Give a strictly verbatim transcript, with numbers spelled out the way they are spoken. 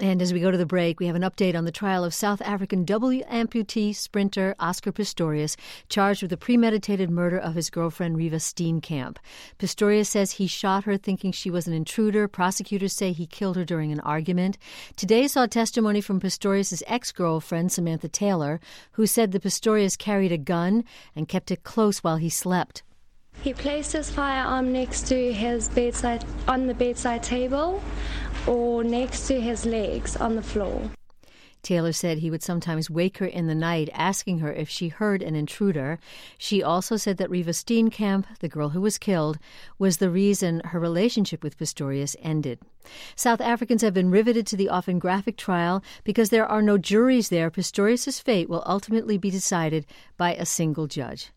And as we go to the break, we have an update on the trial of South African double amputee sprinter Oscar Pistorius, charged with the premeditated murder of his girlfriend Reeva Steenkamp. Pistorius says he shot her thinking she was an intruder. Prosecutors say he killed her during an argument. Today saw testimony from Pistorius' ex-girlfriend, Samantha Taylor, who said that Pistorius carried a gun and kept it close while he slept. He placed his firearm next to his bedside, on the bedside table, or next to his legs on the floor. Taylor said he would sometimes wake her in the night, asking her if she heard an intruder. She also said that Reeva Steenkamp, the girl who was killed, was the reason her relationship with Pistorius ended. South Africans have been riveted to the often graphic trial because there are no juries there. Pistorius' fate will ultimately be decided by a single judge.